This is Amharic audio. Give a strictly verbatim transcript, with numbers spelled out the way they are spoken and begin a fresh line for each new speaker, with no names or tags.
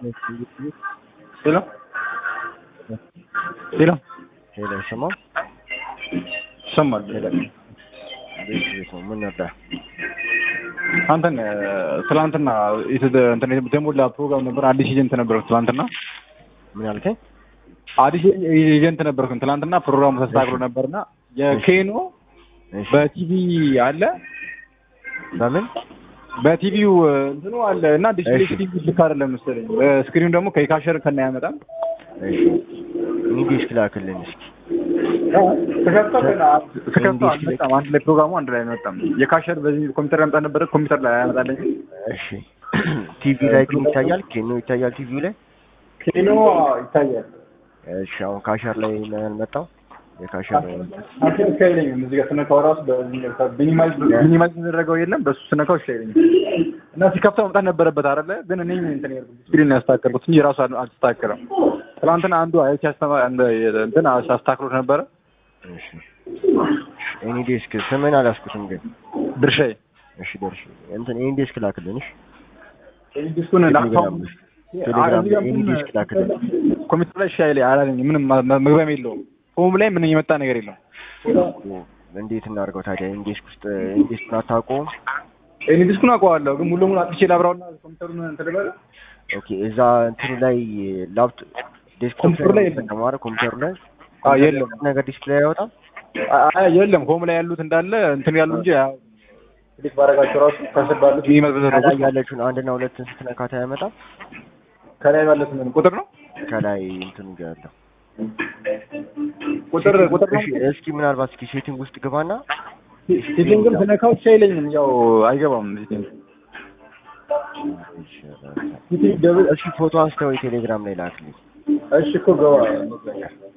Hello? Hello?
ሄሎ ሰማም
ሰማል ሄሎ
ቤት ቤት ነው ምን ነበር
አንተን ትላንትና እንትን ደሞላ ፕሮግራም ነበር አዲስ ኤጀንት ነበር ትላንትና
ምን ያልከኝ
አዲስ ኤጀንት ነበርኩኝ ትላንትና ፕሮግራሙ ተስተካክሎ ነበርና የኬኖ በቲቪ አለ
በምን
በቲቪው እንትኑ አለ እና ዲስፕሌይ ቲቪ ልክ አይደለም መሰለኝ ስክሪን ደግሞ ከካሸር ከና ያመጣል
እሺ እንግዲህ ስላከልን እስኪ
ተከታተና ተከታተና አንድ ላይ ፕሮግራሙ አንድ ላይ መጣም የካሸር በዚህ ኮምፒውተር ያመጣ ነበር ኮምፒውተር ላይ ያመጣልኝ
እሺ ቲቪ ላይ ግን ይታያል ኬኖ ይታያል ቲቪው ላይ
ኬኖ ይታያል
እሺ አሁን ካሸር ላይ ነው ያልመጣው የካሸር
አሁን ከይለኝ እዚህ ጋር ተነካው ራስ በሚኒማይዝ ሚኒማይዝ ተደረገው የለም በሱ ተነካው ይችላል እና ሲከፍተው መጣ ነበረበት አይደለ ግን እኔ እንትን ያርኩ ስክሪን ያስተካከልኩት እንጂ ራሱ አልተስተካከለም ትላንትና አንዱ አይቼ አስተማ እንትን አስተካክሎት ነበረ
እሺ ኤኒ ዲስክ ስምን አላስኩትም ግን
ድርሻዬ እሺ
ድርሻ እንትን ኤኒ ዲስክ ላክልኝ እሺ
ኤኒ ዲስኩን ላክታው
ቴሌግራም ኤኒ ዲስክ ላክልኝ
ኮምፒውተር ላይ ሻይ ላይ አላለኝ ምንም መግቢያም የለውም ሆም ላይ ምንም የመጣ ነገር የለም
እንዴት እናርገው ታዲያ ኤኒ ዲስክ ውስጥ ኤኒ ዲስክ አታውቀውም
ኤኒ ዲስኩን አውቀዋለሁ ግን ሙሉ ሙሉ አጥቼ ላብራውና ኮምፒውተሩን እንተደበለ
ኦኬ እዛ እንትኑ ላይ ላፕቶፕ ዴስክቶፕ ላይ ተማረ ኮምፒውተር ላይ
አዎ የለም
ነገር ዲስፕሌይ አይወጣም
አይ የለም ሆም ላይ ያሉት እንዳለ እንትን ያሉ እንጂ ክሊክ ባረጋቸው ራሱ ከስር ባሉት ሚኒማይዝ ተደረገው
ያለችውን አንድና ሁለትን ስትነካታ ያመጣል
ከላይ ባሉት ምን ቁጥር ነው
ከላይ እንትኑ ጋር ያለው
ቁጥር ቁጥር ነው
እስኪ ምናልባት እስኪ ሴቲንግ ውስጥ ግባና
ሴቲንግም ተነካው አይለኝም ያው አይገባም ሴቲንግ
እሺ ፎቶ አንስተው ቴሌግራም ላይ ላክልኝ
እሺ እኮ ገባ